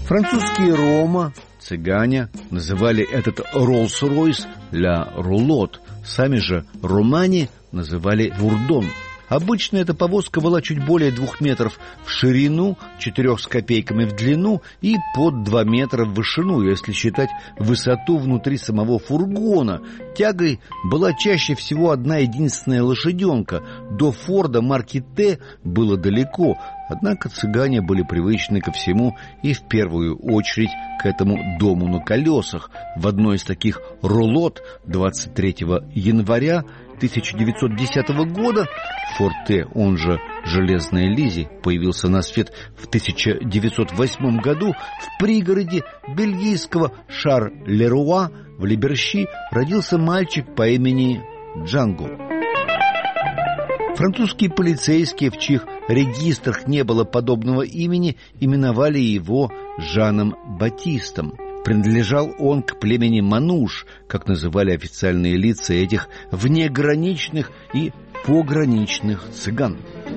Французские Рома, цыгане, называли этот Роллс-Ройс «ля рулот». Сами же романи называли «вурдон». Обычно эта повозка была чуть более 2 метров в ширину, 4 с копейками в длину и под 2 метра в вышину, если считать высоту внутри самого фургона. Тягой была чаще всего одна единственная лошаденка. До Форда марки «Т» было далеко, однако цыгане были привычны ко всему и в первую очередь к этому дому на колесах. В одной из таких рулот 23 января 1910 года Форд Т, он же «Железная Лиззи», появился на свет в 1908 году. В пригороде бельгийского Шар-Леруа в Либерщи родился мальчик по имени Джанго. Французские полицейские, в чьих регистрах не было подобного имени, именовали его Жаном Батистом. Принадлежал он к племени Мануш, как называли официальные лица этих внеграничных и пограничных цыган.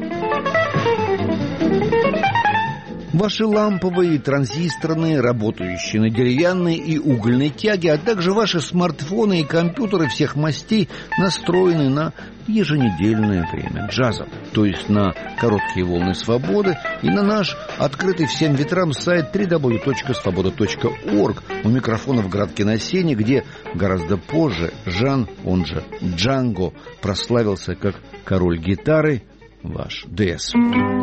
Ваши ламповые и транзисторные, работающие на деревянной и угольной тяге, а также ваши смартфоны и компьютеры всех мастей настроены на еженедельное время джаза, то есть на короткие волны свободы, и на наш открытый всем ветрам сайт www.svoboda.org. У микрофона в Градке на Сене, где гораздо позже Жан, он же Джанго, прославился как король гитары, ваш ДС.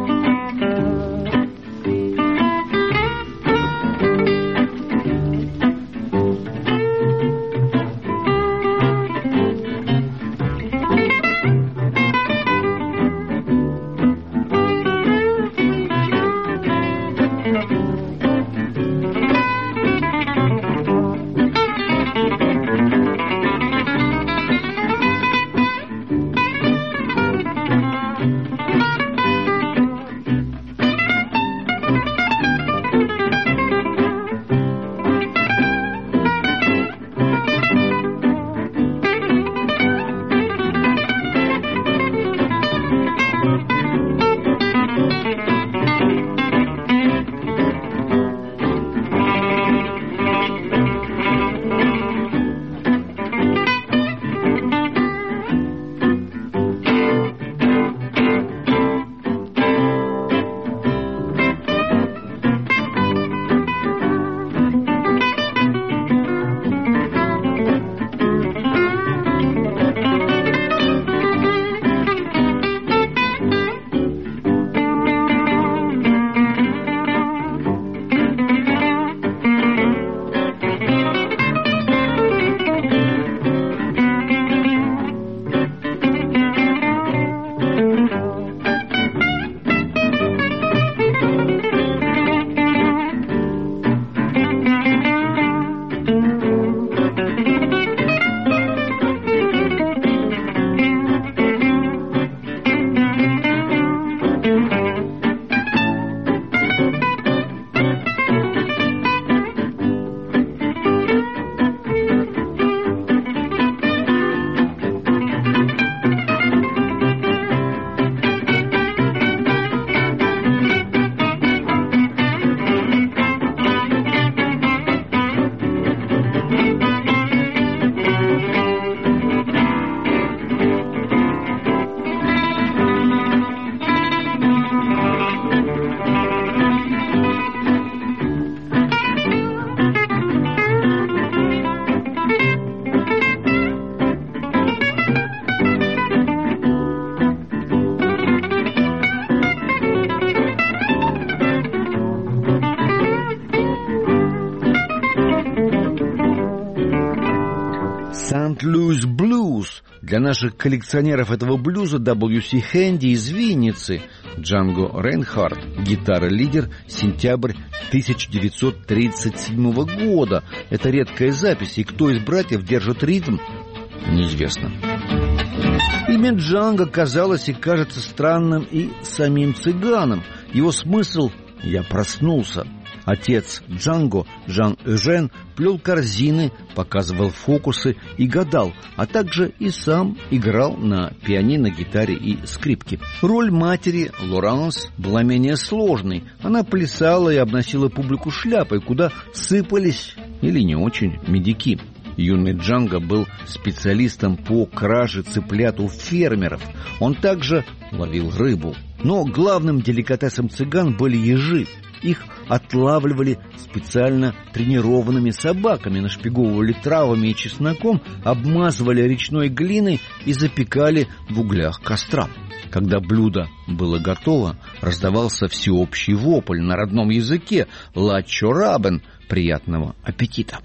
St-Louis Blues. Для наших коллекционеров этого блюза W.C. Хэнди из Винницы. Джанго Рейнхард, гитара-лидер, сентябрь 1937 года. Это редкая запись, и кто из братьев держит ритм, неизвестно. Имя Джанго казалось и кажется странным и самим цыганам. Его смысл «я проснулся». Отец Джанго, Жан-Эжен, плел корзины, показывал фокусы и гадал, а также и сам играл на пианино, гитаре и скрипке. Роль матери Лоранс была менее сложной. Она плясала и обносила публику шляпой, куда сыпались или не очень медики. Юный Джанго был специалистом по краже цыплят у фермеров. Он также ловил рыбу. Но главным деликатесом цыган были ежи. Их отлавливали специально тренированными собаками, нашпиговывали травами и чесноком, обмазывали речной глиной и запекали в углях костра. Когда блюдо было готово, раздавался всеобщий вопль на родном языке «Ла чорабен» – «Приятного аппетита».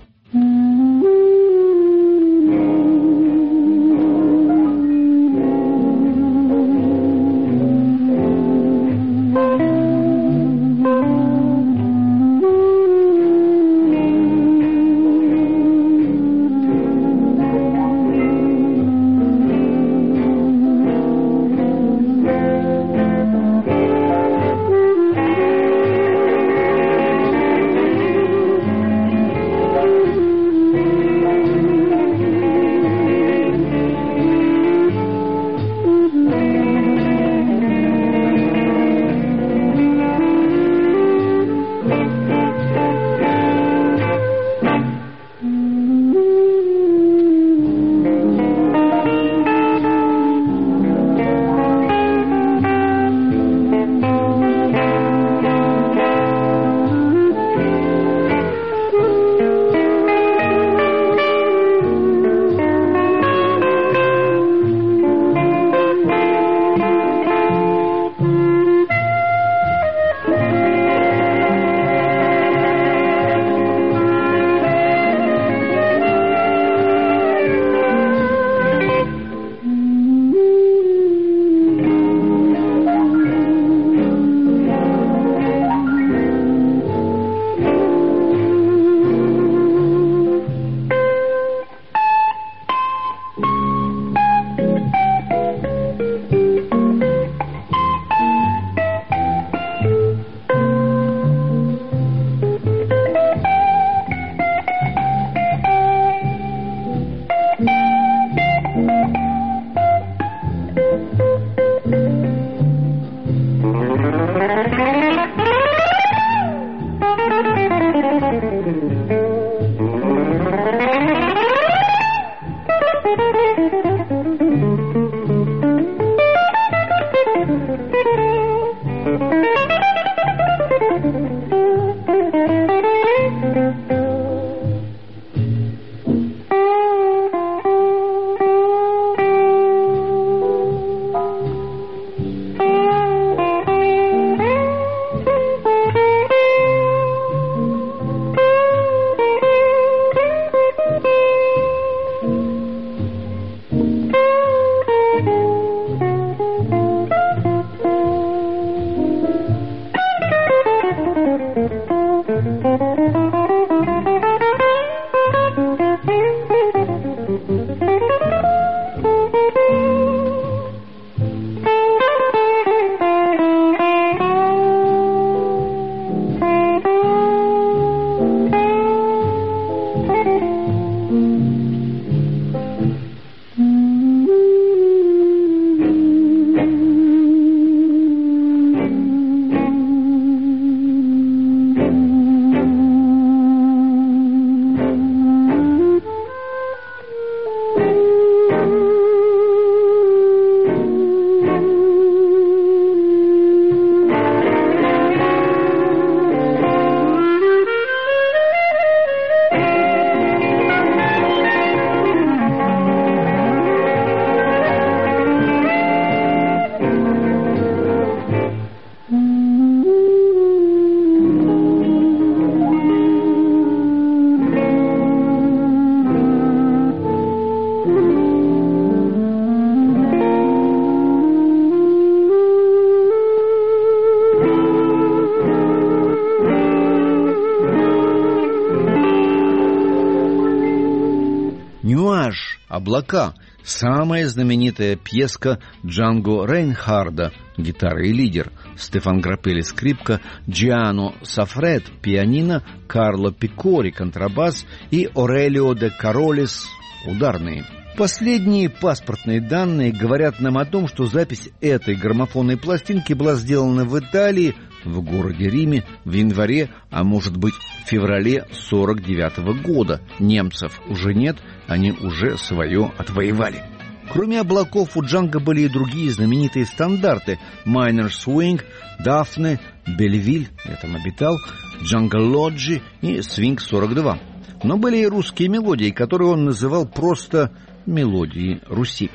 «Облака» – самая знаменитая пьеска Джанго Рейнхарда, гитара и лидер, Стефан Граппелли скрипка, Джиано Сафред пианино, Карло Пикори контрабас и Орелио де Каролис ударные. Последние паспортные данные говорят нам о том, что запись этой граммофонной пластинки была сделана в Италии, в городе Риме, в январе, а может быть в феврале 49 года. Немцев уже нет, они уже свое отвоевали. Кроме облаков, у Джанго были и другие знаменитые стандарты: Minor Swing, Дафне, Бельвиль, я там обитал, Джанго Лоджи и Swing 42. Но были и русские мелодии, которые он называл просто мелодии Руси.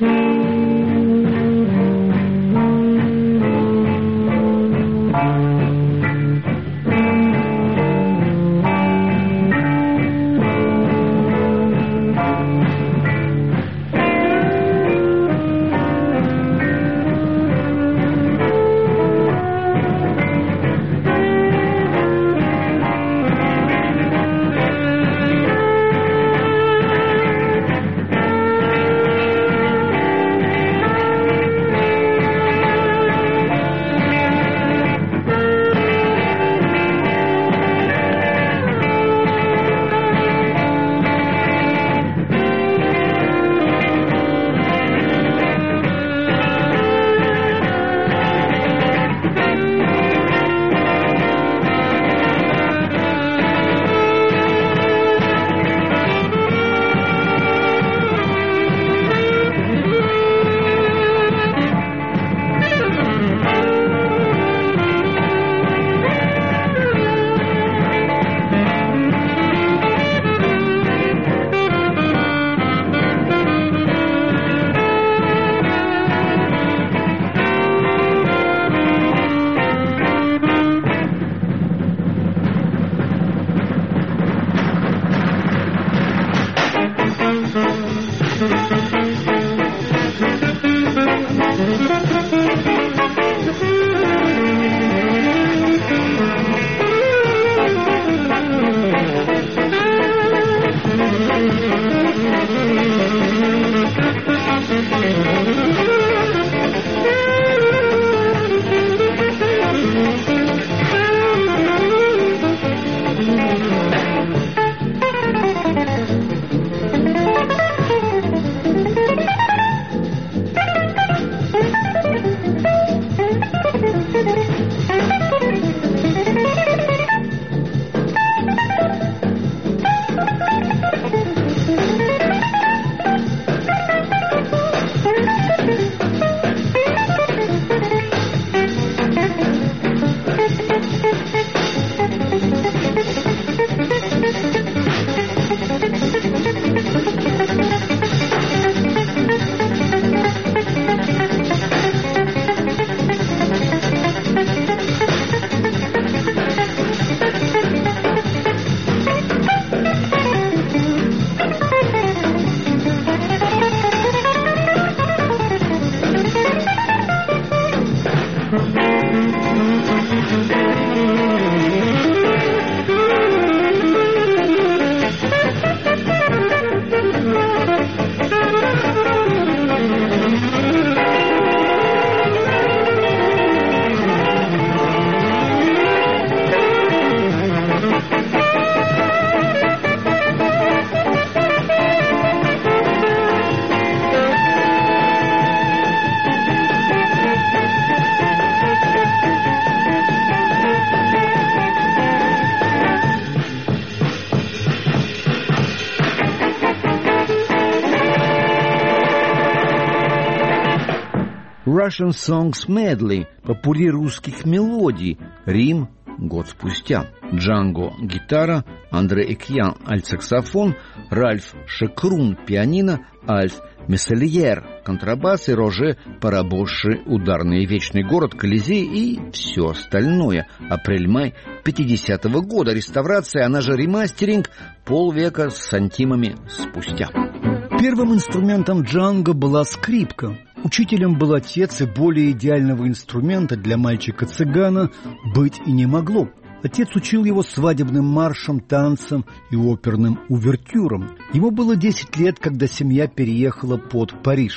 Russian Songs Medley, попурри русских мелодий, Рим, год спустя. Джанго – гитара, Андре Экьян – альтсаксофон, Ральф Шекрун – пианино, Альф Мессельер – контрабас и Роже Парабоши – ударный, Вечный город, Колизей и все остальное. Апрель-май 50-го года. Реставрация, она же ремастеринг, полвека с сантимами спустя. Первым инструментом Джанго была скрипка. Учителем был отец, и более идеального инструмента для мальчика-цыгана быть и не могло. Отец учил его свадебным маршам, танцам и оперным увертюрам. Ему было 10 лет, когда семья переехала под Париж.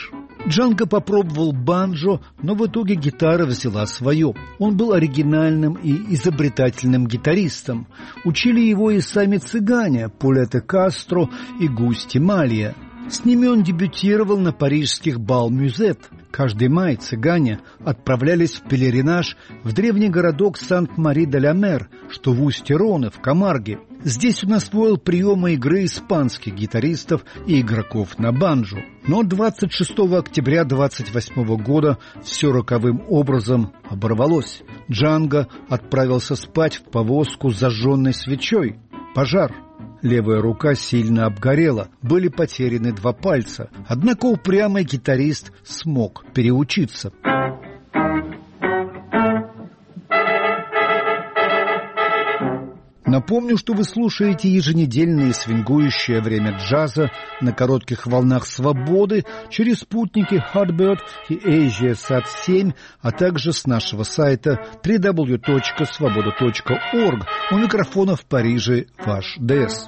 Джанго попробовал банджо, но в итоге гитара взяла свое. Он был оригинальным и изобретательным гитаристом. Учили его и сами цыгане Пулетте Кастро и Густи Малья. С ними он дебютировал на парижских бал-мюзет. Каждый май цыгане отправлялись в пелеринаж в древний городок Сант-Мари-де-ля-Мер, что в устье Роны, в Камарге. Здесь он освоил приемы игры испанских гитаристов и игроков на банджо. Но 26 октября 1928 года все роковым образом оборвалось. Джанго отправился спать в повозку с зажженной свечой. Пожар. Левая рука сильно обгорела, были потеряны 2 пальца. Однако упрямый гитарист смог переучиться. Напомню, что вы слушаете еженедельное свингующее время джаза на коротких волнах свободы через спутники Hotbird и AsiaSat-7, а также с нашего сайта www.svoboda.org. У микрофона в Париже ваш ДС.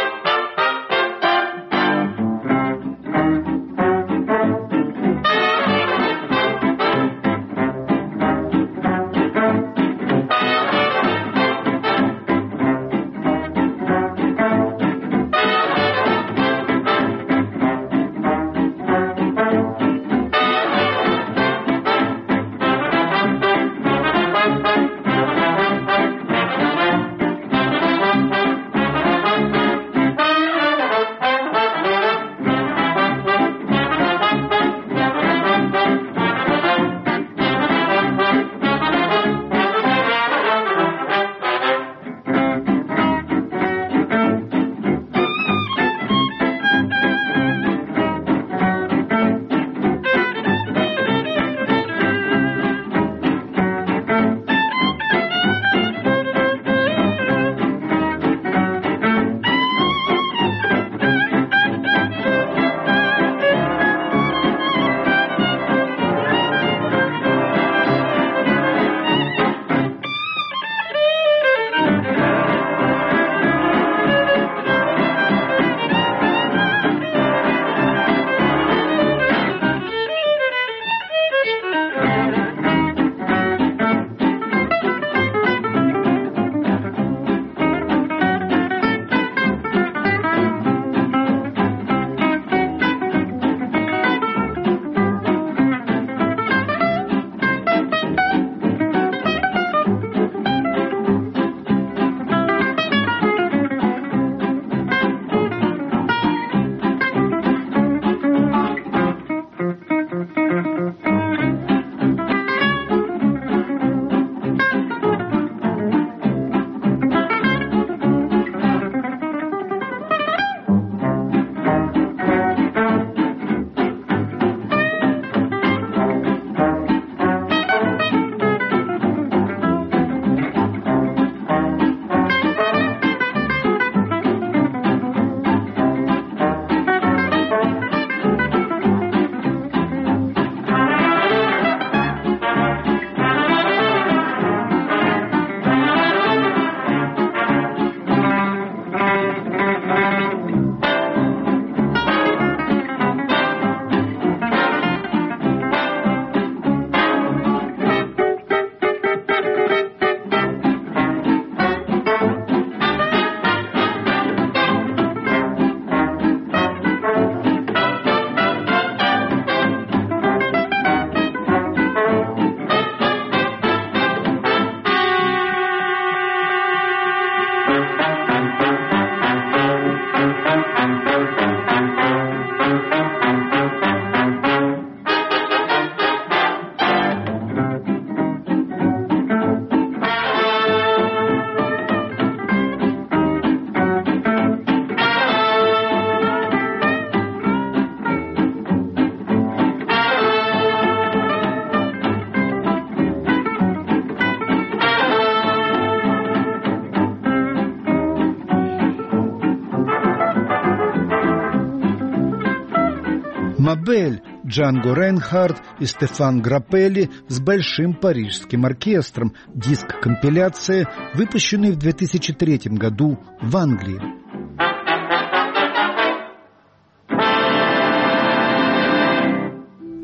Мабель, Джанго Рейнхард и Стефан Граппелли с большим парижским оркестром. Диск-компиляция, выпущенный в 2003 году в Англии.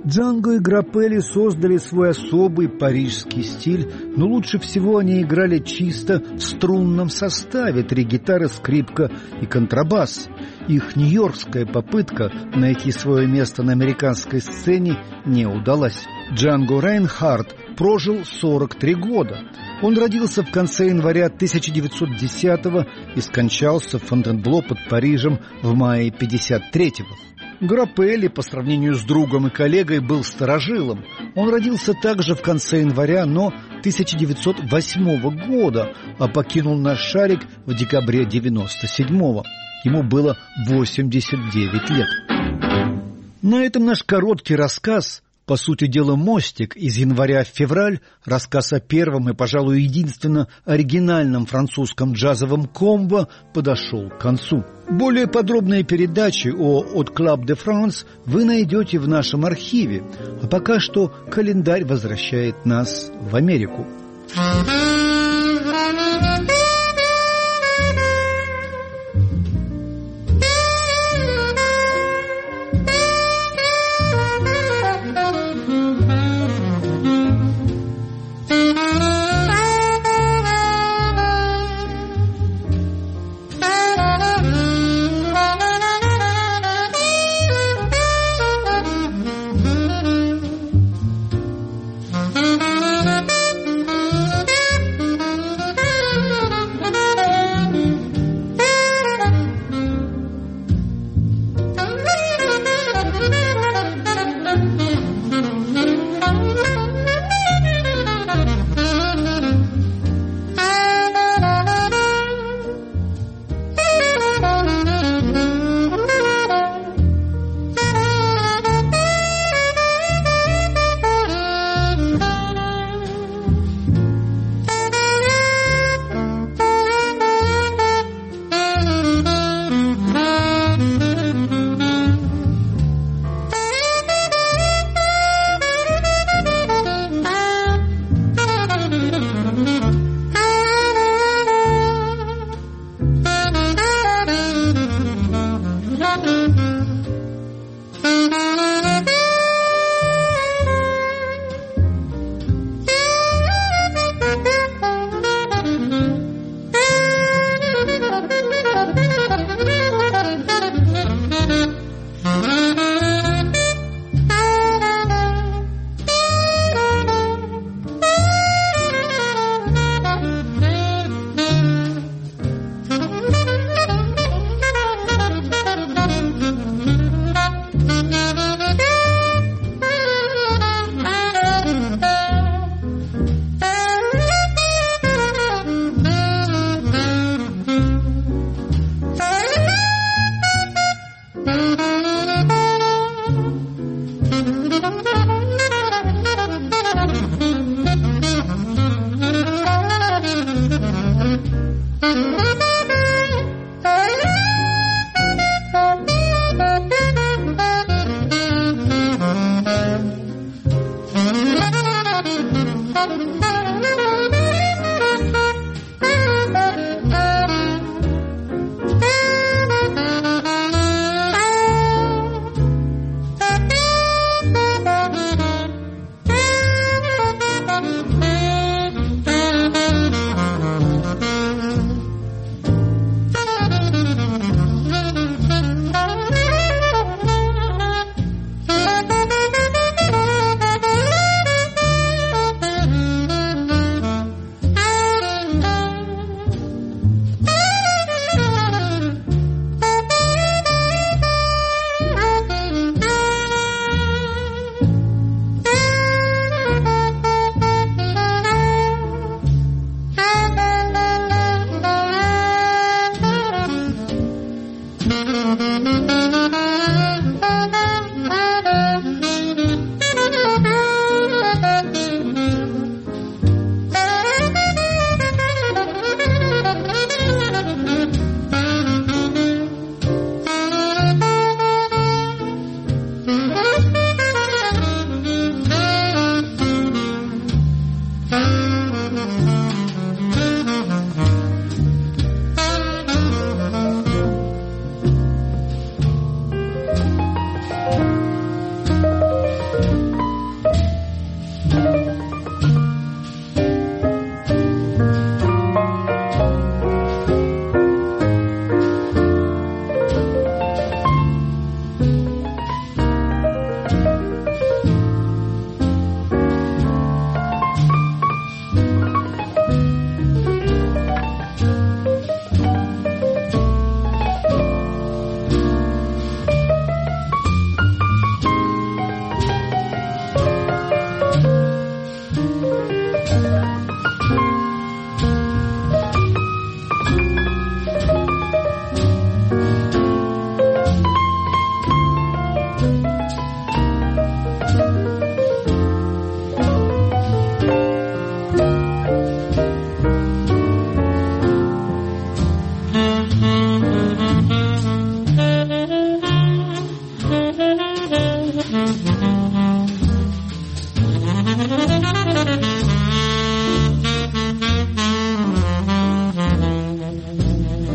Джанго и Граппелли создали свой особый парижский стиль, но лучше всего они играли чисто в струнном составе: 3 гитары, скрипка и контрабас. Их нью-йоркская попытка найти свое место на американской сцене не удалась. Джанго Рейнхард прожил 43 года. Он родился в конце января 1910-го и скончался в Фонтенбло под Парижем в мае 1953-го. Граппелли, по сравнению с другом и коллегой, был старожилом. Он родился также в конце января, но 1908 года, а покинул наш шарик в декабре 1997-го. Ему было 89 лет. На этом наш короткий рассказ, по сути дела мостик из января в февраль, рассказ о первом и, пожалуй, единственно оригинальном французском джазовом комбо, подошел к концу. Более подробные передачи о «От Club de France» вы найдете в нашем архиве, а пока что календарь возвращает нас в Америку.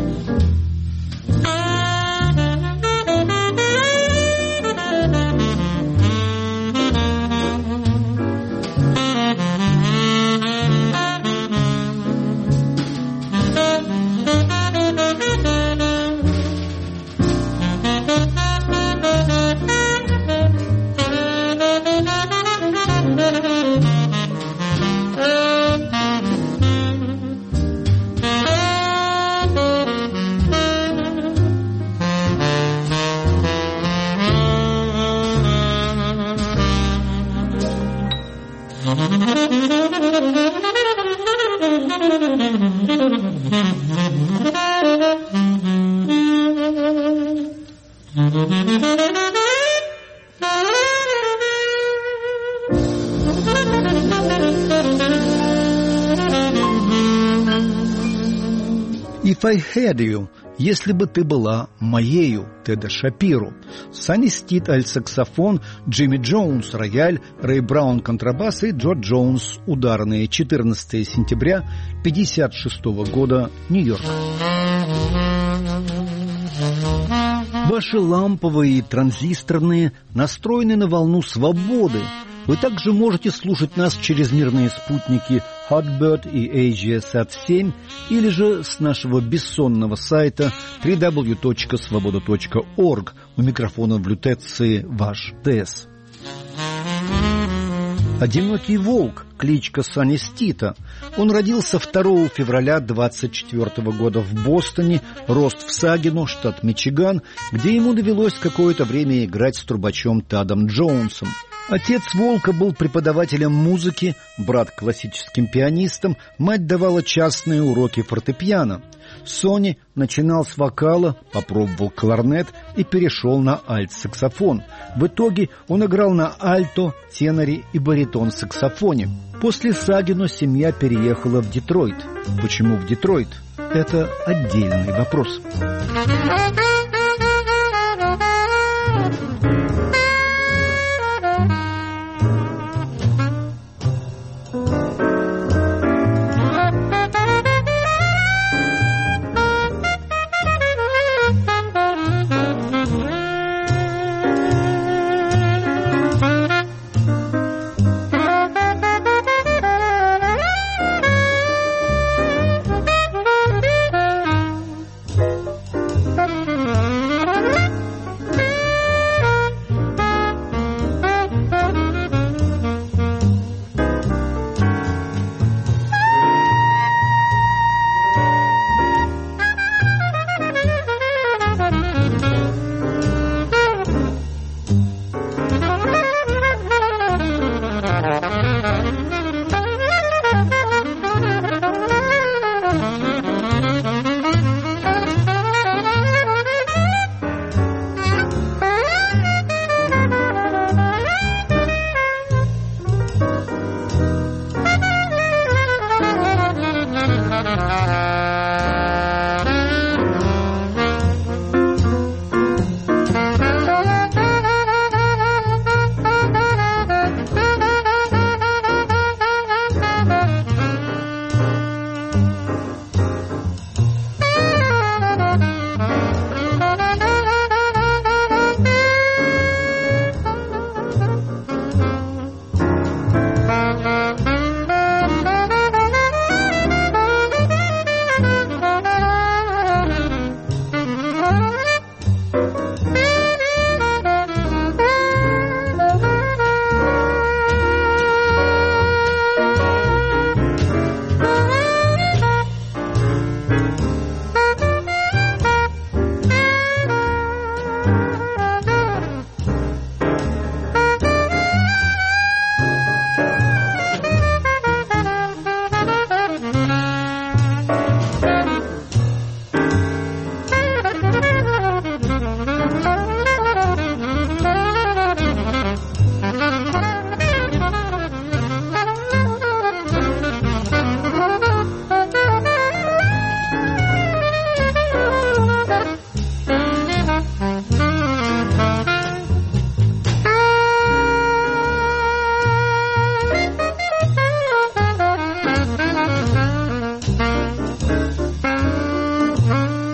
«If I had you», «Если бы ты была моею» Теда Шапиро, Санни Стит альт-саксофон, Джимми Джонс рояль, Рэй Браун контрабас и Джо Джонс ударные. 14 сентября 1956 года, Нью-Йорк. Ваши ламповые и транзисторные настроены на волну свободы. Вы также можете слушать нас через мирные спутники Hotbird и AsiaSat-7 или же с нашего бессонного сайта www.svoboda.org. У микрофона в лютеции ваш ТС. «Одинокий волк», кличка Санни Стита. Он родился 2 февраля 1924 года в Бостоне, рост в Сагино, штат Мичиган, где ему довелось какое-то время играть с трубачом Тадом Джонсом. Отец Волка был преподавателем музыки, брат классическим пианистом, мать давала частные уроки фортепиано. Сони начинал с вокала, попробовал кларнет и перешел на альт-саксофон. В итоге он играл на альто, теноре и баритон-саксофоне. После Сагино семья переехала в Детройт. Почему в Детройт? Это отдельный вопрос.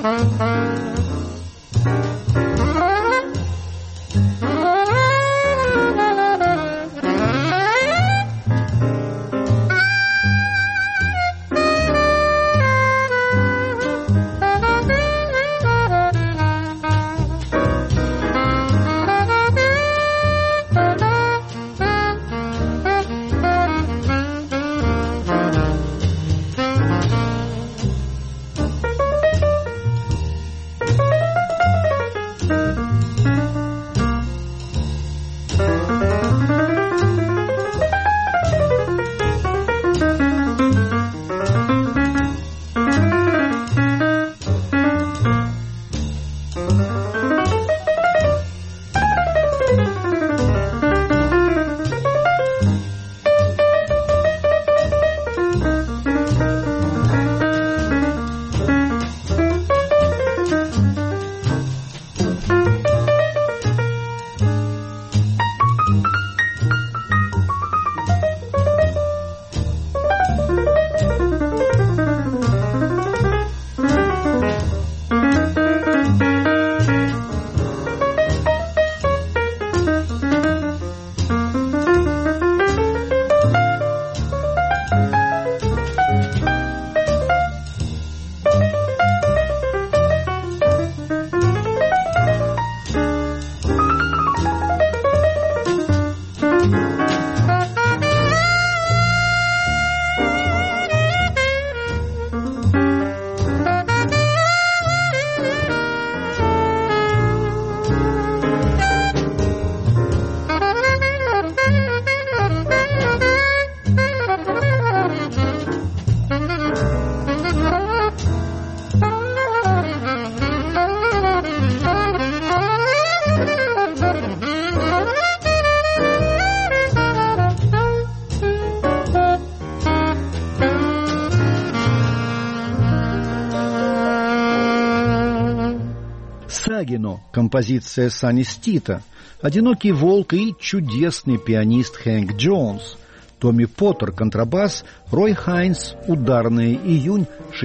Сагино, композиция Санни Стита, «Одинокий волк» и чудесный пианист Хэнк Джонс, Томми Поттер, контрабас, Рой Хайнс, ударные, июнь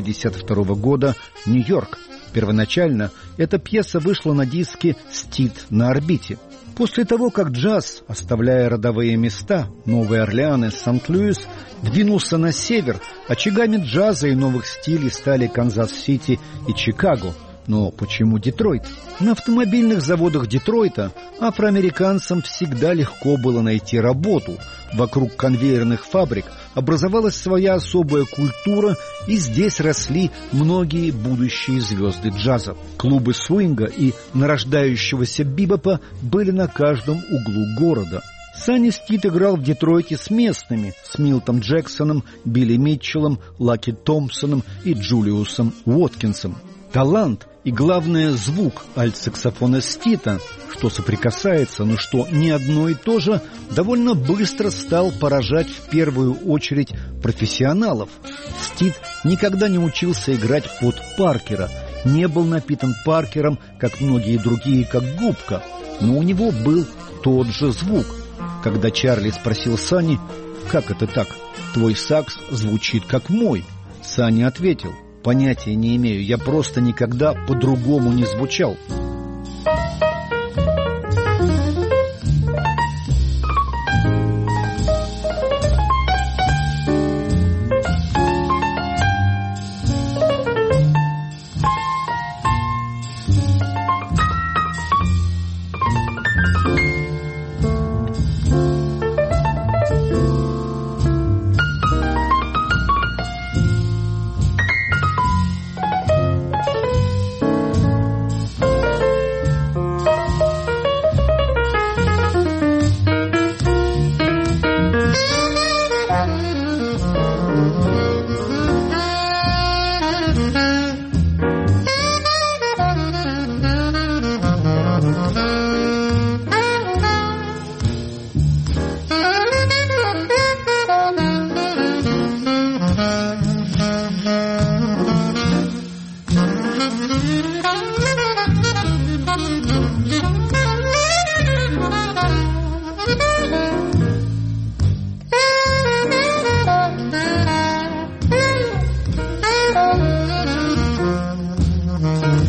1962 года, Нью-Йорк. Первоначально эта пьеса вышла на диске «Стит на орбите». После того, как джаз, оставляя родовые места, Новый Орлеан и Сент-Луис, двинулся на север, очагами джаза и новых стилей стали Канзас-Сити и Чикаго. Но почему Детройт? На автомобильных заводах Детройта афроамериканцам всегда легко было найти работу. Вокруг конвейерных фабрик образовалась своя особая культура, и здесь росли многие будущие звезды джаза. Клубы свинга и нарождающегося бибопа были на каждом углу города. Санни Стит играл в Детройте с местными, с Милтом Джексоном, Билли Митчеллом, Лаки Томпсоном и Джулиусом Уоткинсом. Талант и, главное, звук альтсаксофона Стита, что соприкасается, но что не одно и то же, довольно быстро стал поражать в первую очередь профессионалов. Стит никогда не учился играть под Паркера, не был напитан Паркером, как многие другие, как губка, но у него был тот же звук. Когда Чарли спросил Санни: «Как это так? Твой сакс звучит как мой», Санни ответил: «Понятия не имею, я просто никогда по-другому не звучал».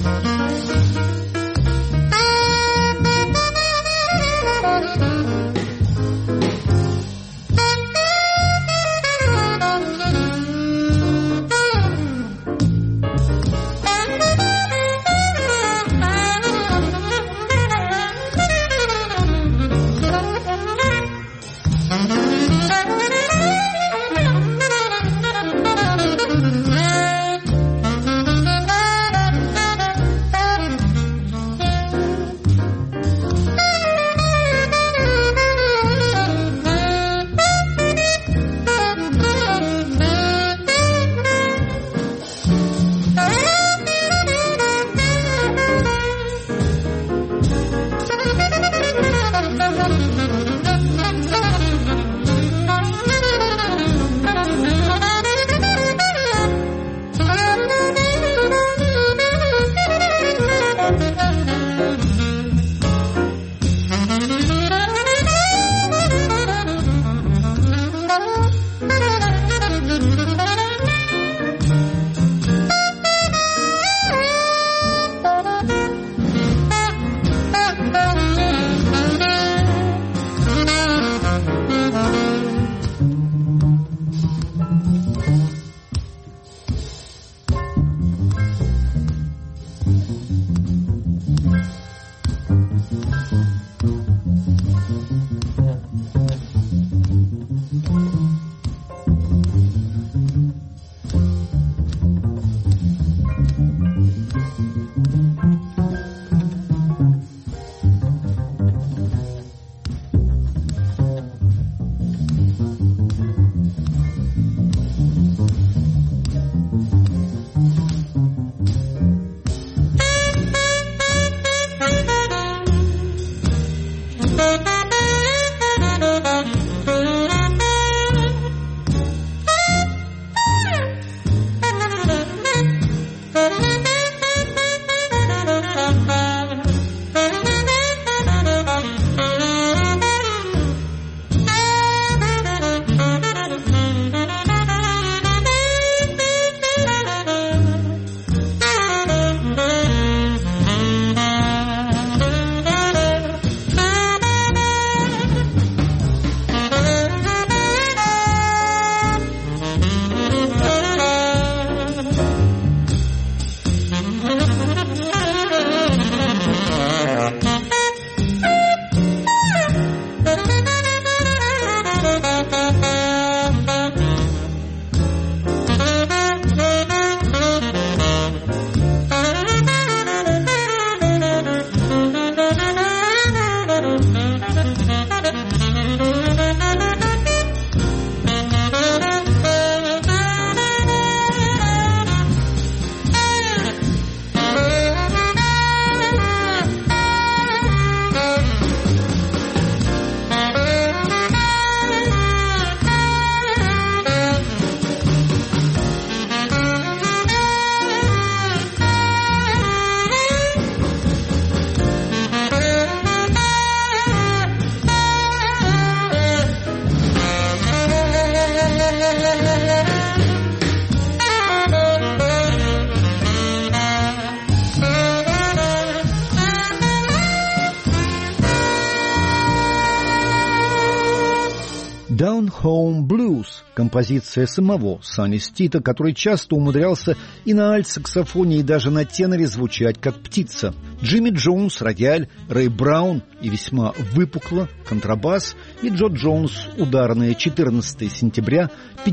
«Down Home Blues» — композиция самого Санни Стита, который часто умудрялся и на альт-саксофоне, и даже на теноре звучать как птица. Джимми Джонс — рояль, Рэй Браун и весьма выпукло — контрабас, и Джо Джонс — ударные, 14 сентября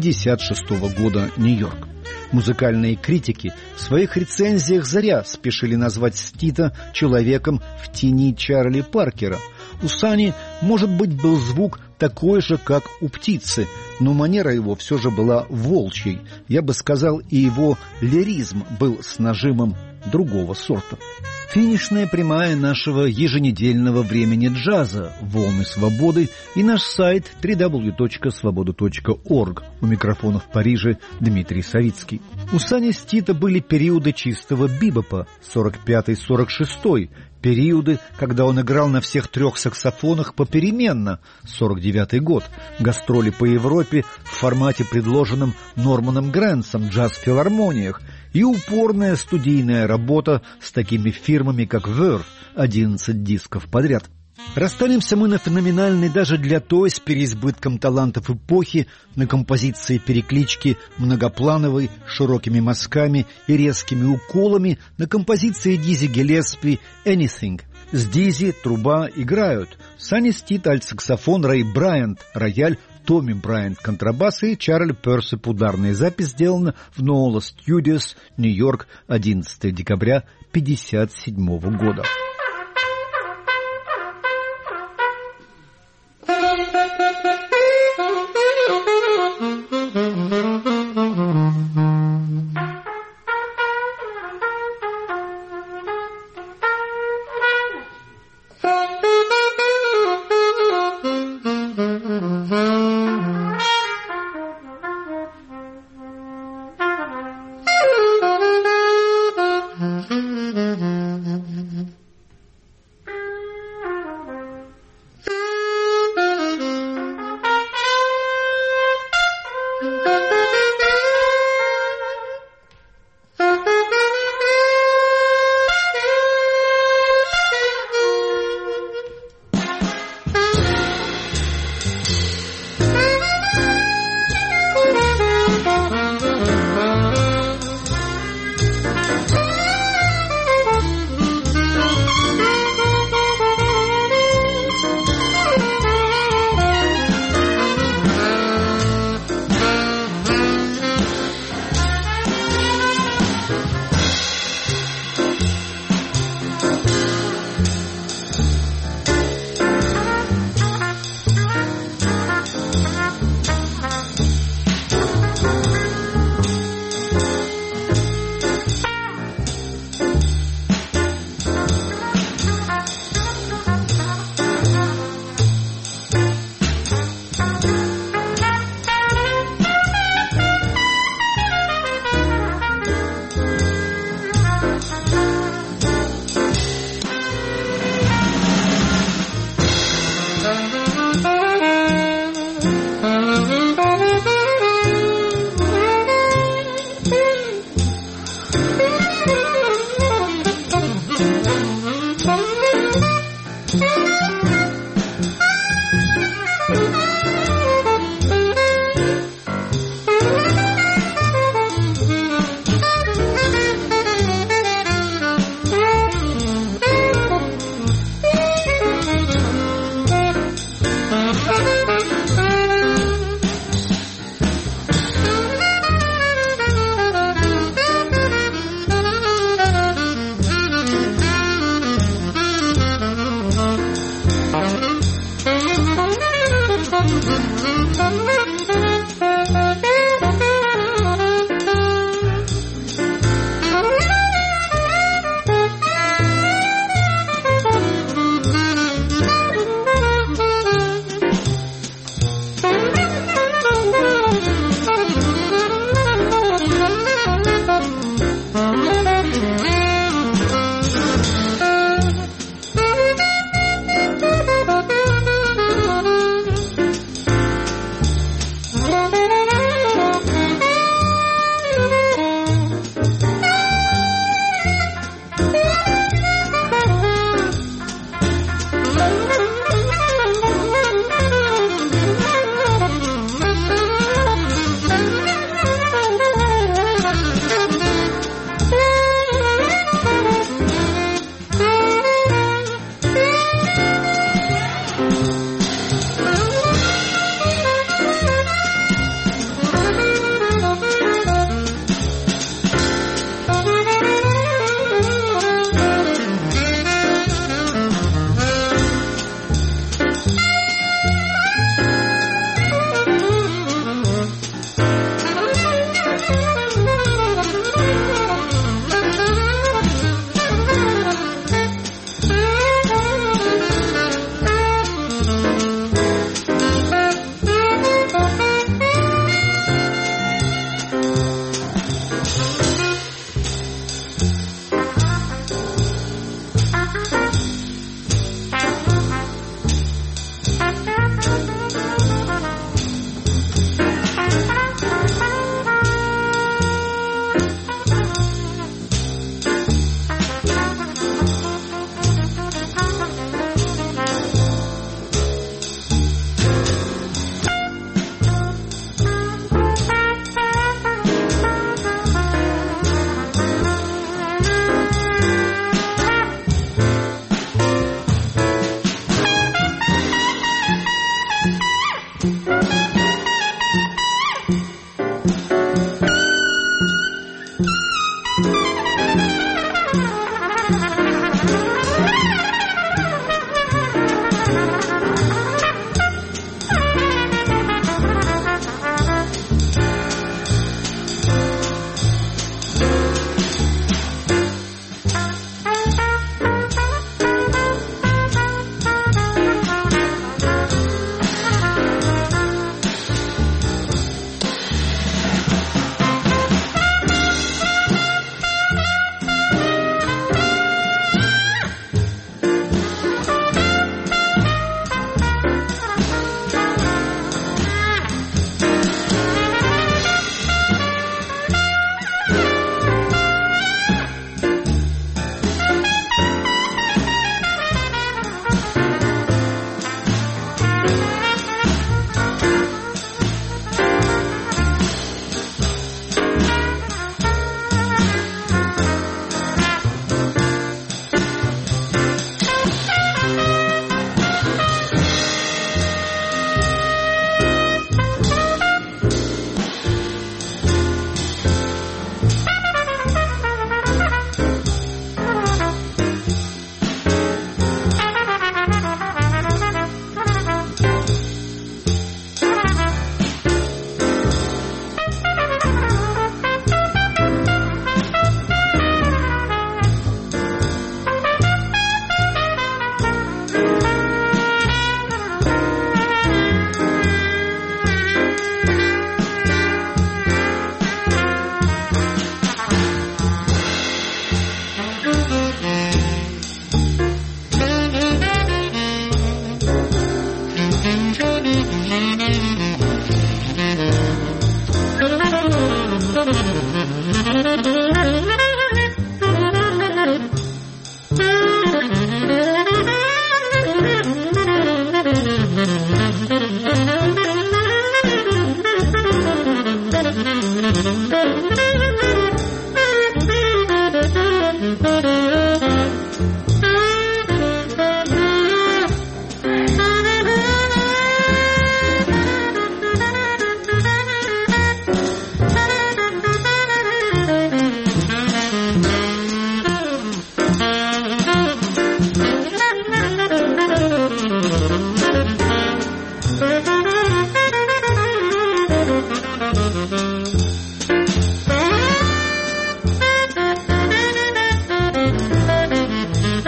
1956 года, Нью-Йорк. Музыкальные критики в своих рецензиях зря спешили назвать Стита человеком в тени Чарли Паркера. У Санни, может быть, был звук такой же, как у птицы, но манера его все же была волчьей. Я бы сказал, и его лиризм был с нажимом другого сорта. Финишная прямая нашего еженедельного времени джаза «Волны свободы» и наш сайт www.svoboda.org. У микрофона в Париже Дмитрий Савицкий. У Санни Стита были периоды чистого бибопа 45-46, периоды, когда он играл на всех трех саксофонах попеременно, 49-й год, гастроли по Европе в формате, предложенном Норманом Грэнсом, джаз-филармониях, и упорная студийная работа с такими фирмами, как Verve, 11 дисков подряд. Расстанемся мы на феноменальной даже для той с переизбытком талантов эпохи на композиции переклички многоплановой, широкими мазками и резкими уколами, на композиции Дизи Гиллеспи «Anything». С Дизи труба играют Санни Стит, альт-саксофон, Рэй Брайант, рояль, Томми Брайант, контрабас и Чарли Персип, ударная. Запись сделана в Нола Студиос, Нью-Йорк, 11 декабря 1957 года.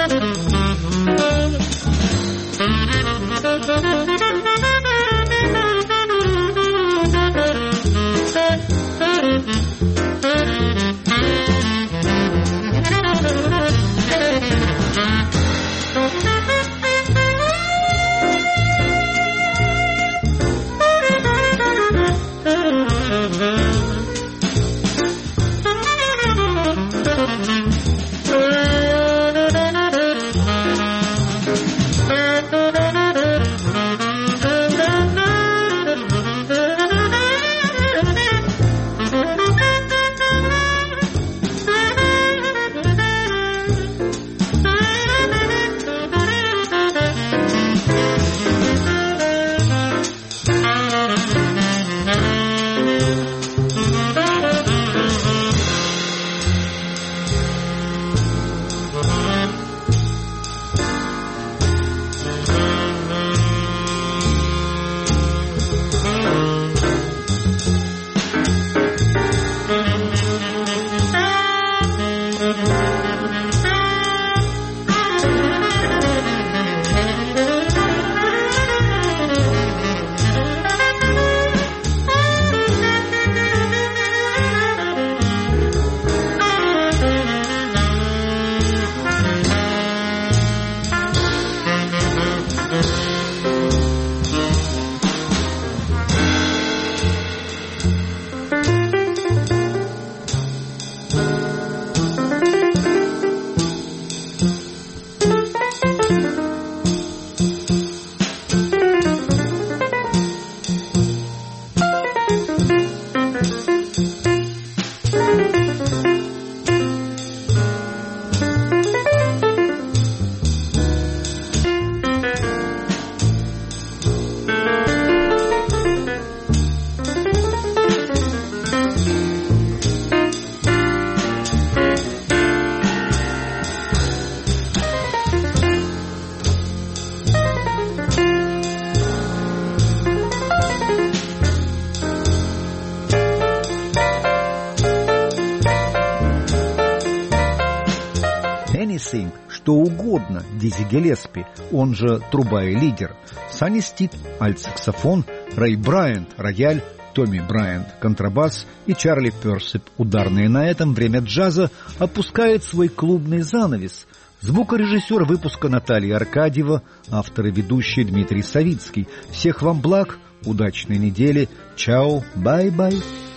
Что угодно Дизи Гиллеспи, он же труба и лидер, Санни Стит, альт-саксофон, Рэй Брайант, рояль, Томми Брайант, контрабас и Чарли Персип, ударные. На этом время джаза опускает свой клубный занавес. Звукорежиссер выпуска Наталья Аркадьева, автор и ведущий Дмитрий Савицкий. Всех вам благ, удачной недели, чао, бай-бай.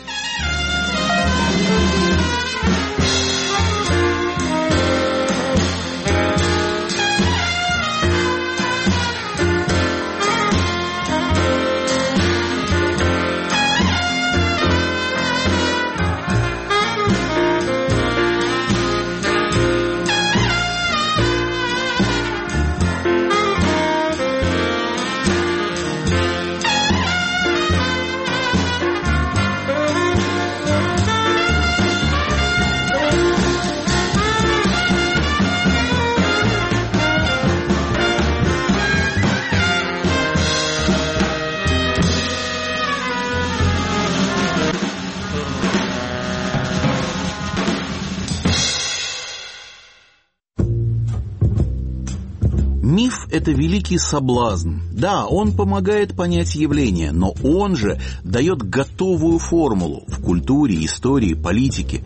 Миф – это великий соблазн. Да, он помогает понять явление, но он же дает готовую формулу в культуре, истории, политике.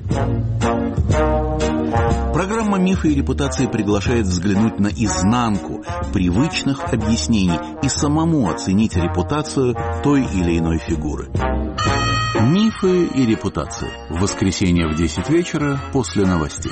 Программа «Мифы и репутации» приглашает взглянуть на изнанку привычных объяснений и самому оценить репутацию той или иной фигуры. «Мифы и репутации». В воскресенье в 10 вечера после новостей.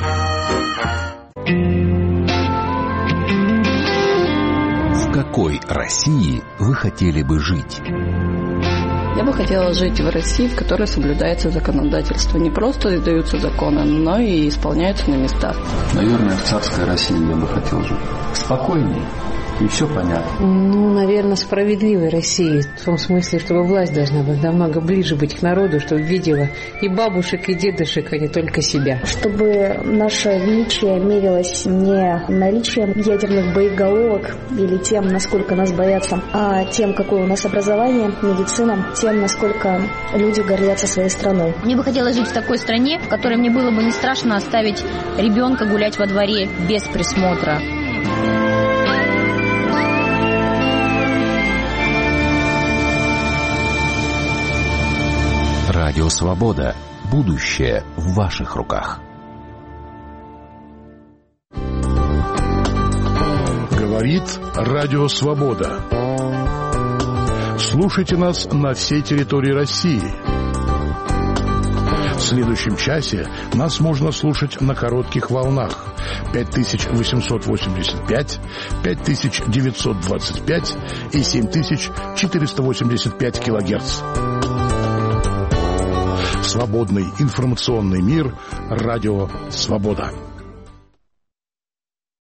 В какой России вы хотели бы жить? Я бы хотела жить в России, в которой соблюдается законодательство. Не просто издаются законы, но и исполняются на местах. Наверное, в царской России я бы хотел жить. Спокойнее, и все понятно. Ну, наверное, справедливой России. В том смысле, чтобы власть должна быть намного ближе быть к народу, чтобы видела и бабушек, и дедушек, а не только себя. Чтобы наше величие мерилось не наличием ядерных боеголовок или тем, насколько нас боятся, а тем, какое у нас образование, медицина, тем, насколько люди гордятся своей страной. Мне бы хотелось жить в такой стране, в которой мне было бы не страшно оставить ребенка гулять во дворе без присмотра. Радио «Свобода». Будущее в ваших руках. Говорит Радио «Свобода». Слушайте нас на всей территории России. В следующем часе нас можно слушать на коротких волнах 5885, 5925 и 7485 килогерц. Свободный информационный мир. Радио «Свобода».